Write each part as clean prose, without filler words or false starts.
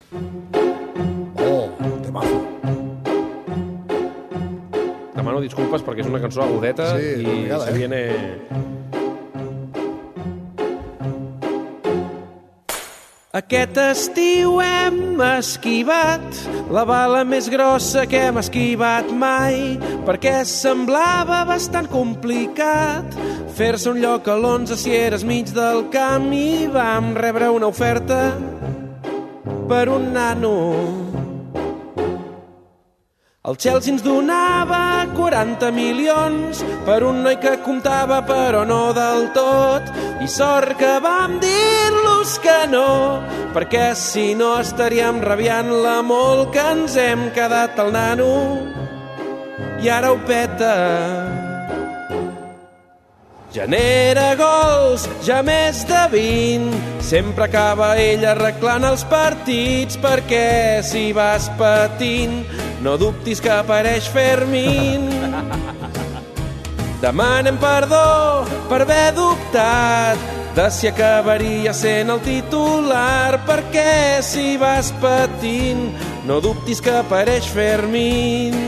Oh, temazo. Demano disculpes perquè és una cançó agudeta i se viene... Aquest estiu hem esquivat la bala més grossa que hem esquivat mai, perquè semblava bastant complicat fer-se un lloc a l'11 si eres mig del camp, i vam rebre una oferta per un nano. El Chelsea ens donava 40 milions per un noi que comptava però no del tot, i sort que vam dir-los que no, perquè si no estaríem rabiant-la molt que ens hem quedat al nano i ara ho peta. Genera gols, ja més de 20, sempre acaba ell arreglant els partits, perquè si vas patint no dubtis que apareix Fermín. Demanem perdó per haver dubtat de si acabaria sent el titular, perquè si vas patint no dubtis que apareix Fermín.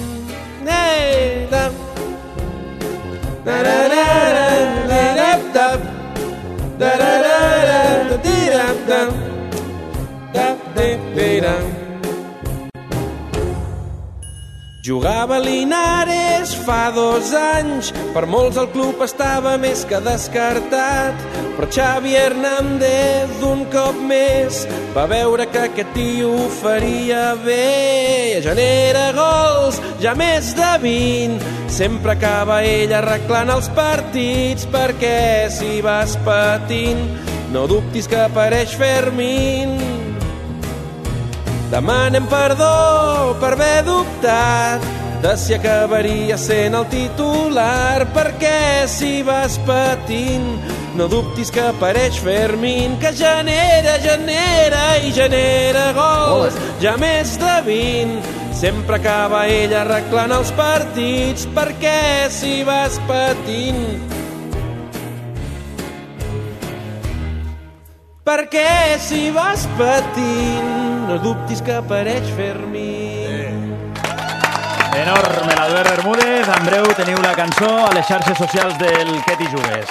Jugava a Linares fa 2 anys, per molts el club estava més que descartat, però Xavi Hernández un cop més va veure que aquest tio ho faria bé. Genera gols, ja més de 20, sempre acaba ell arreglant els partits, perquè si vas patint no dubtis que apareix Fermín. Demanem perdó per haver dubtat de si acabaria sent el titular, perquè si vas patint no dubtis que apareix Fermín, que genera i genera gols, ja més de 20, sempre acaba ell arreglant els partits, perquè si vas patint no dubtis que apareix Fermín. Enorme l'Albert Bermúdez. En breu teniu la cançó a les xarxes socials del Què t'hi jugues.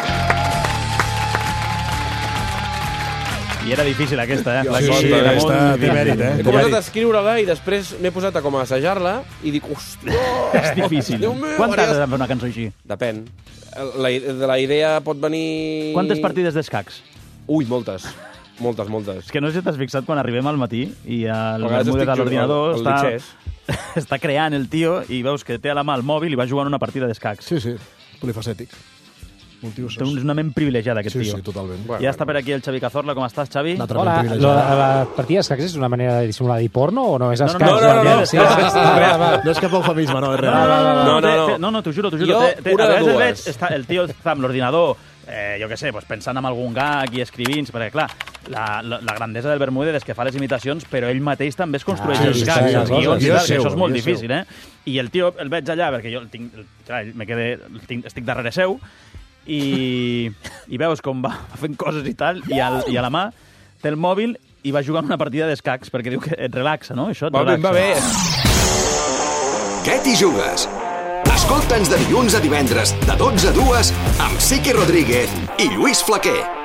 I era difícil aquesta, eh? Sí, està timèrit, eh? He començat a escriure-la i després m'he posat a com a assajar-la i dic, hòstia, és difícil. Quant t'ha de fer una cançó així? Depèn. La idea pot venir... Quantes partides d'escacs? Ui, moltes. Moltes. És que no sé si t'has fixat quan arribem al matí i el Bermúdez a l'ordinador està creant el tio i veus que té a la mà el mòbil i va jugant una partida d'escacs. Sí, polifacètic. Té una ment privilegiada, aquest tio. Sí, totalment. Ja està per aquí el Xavi Cazorla. Com estàs, Xavi? Hola, la partida d'escacs és una manera de dissimular dir porno o no? És escacs? No és cap eufemisme, no, és real. No, t'ho juro. Jo, una de dues. El tio està amb l'ordinador, jo què sé, pensant en algun gag i escrivint, perquè, clar, la grandesa del Bermúdez és que fa les imitacions, però ell mateix també es construeix els gags, els guions, això és molt difícil, eh? I el tio, el veig allà, perquè jo estic darrere seu, i veus com va fent coses i tal, i a la mà té el mòbil i va jugant una partida d'escacs, perquè diu que et relaxa, no? Això et relaxa. Va bé. Què t'hi jugues? Escolta'ns de dilluns a divendres, de 12 a 2, amb Siqui Rodríguez i Lluís Flaquer.